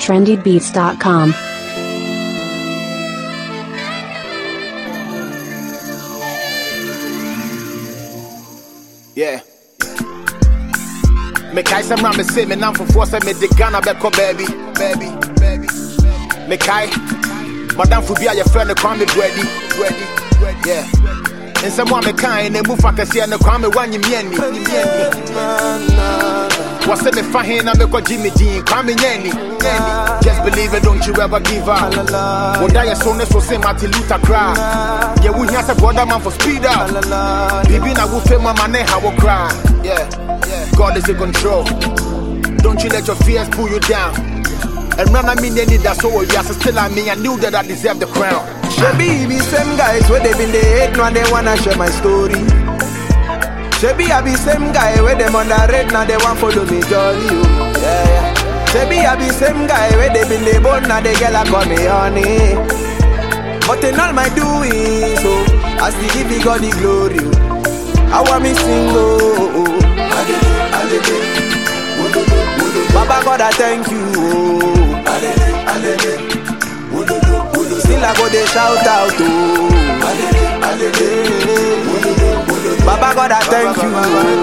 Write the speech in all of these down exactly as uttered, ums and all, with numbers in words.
trendy beats dot com. Yeah. Me kai some ram me say me nam for force me the Ghana beko baby, baby, baby. Me kai, madam for be a your friend the crime me ready, ready, ready. Yeah. And someone me kai ne move faka see na crime me wan you me ni. What's me fahin na me ko Jimmy Dean, crime me nyeni, nyeni. Just believe it, don't you ever give up. One day your son is so say Martin Luther cry. Yeah, we hear say brother man for speed up. Baby na wo fame man ne how cry. Yeah. God is in control. Don't you let your fears pull you down. And run I mean any that's all you have still I mean I knew that I deserve the crown. Shebi be same guys where they been the hate now they wanna share my story. Shebi I be same guy where them underrate now they want follow me jolly. Oh. Yeah, yeah. Shebi I be same guy where they been the bone now they girl a call me honey. But in all my doing so I still give you God the glory. I want me single. Baba God I thank you. Still I go they shout out. Baba God I thank you.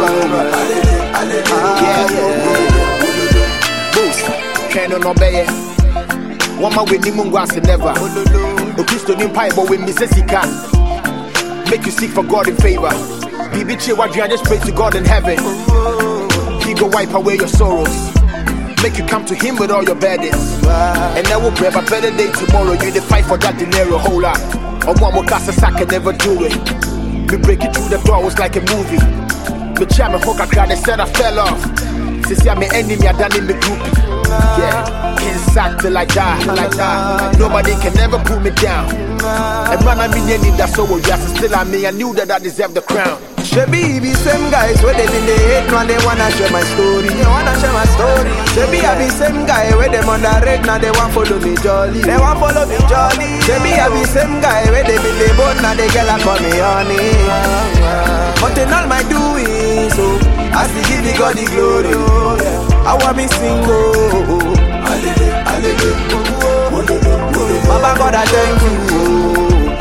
Yeah, yeah. Boost, can't no obey. One man with Nimungwasi never. No Christo Nimpai, but with Mississika. Make you seek for God in favor. Bibi Chiwa, I just pray to God in heaven. He go wipe away your sorrows. Make you come to him with all your burdens. And I will grab a better day tomorrow. You the fight for that dinero, whole lot. Or one more cast I can never do it. Me break it through the door was like a movie. Me jam me hook I cried, they said I fell off. Since I'm an enemy, I done in the group. Yeah, inside till I die, like that. Nobody can ever pull me down. And man, I mean, any that's so yes, still I mean, I knew that I deserved the crown. Shebi be same guys where they been the hate now they wanna share my story. They wanna share my story. Shebi I be same guy where them underrate now they want follow me jolly. They want follow me jolly. Shebi I be same guy where they been the bone now they girl a call me honey. But in all my doing so I still give you God the glory. I want me single. Baba God I thank you.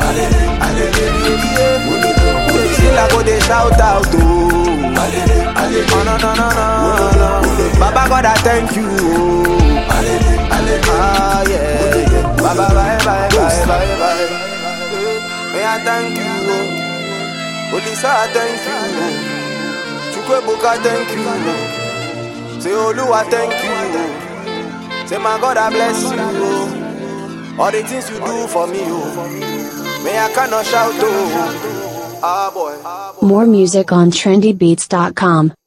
Still I go they shout out. Oh no no no no. Baba God I thank you. Ah yeah. Baba bye bye bye bye bye. May I thank you. Olisa I thank you. Chukwebuka thank you. Say Oluwa thank you. Say my God I bless you. All the things you do for me, oh. May I cannot shout, oh. Ah, boy. More music on trendy beats dot com.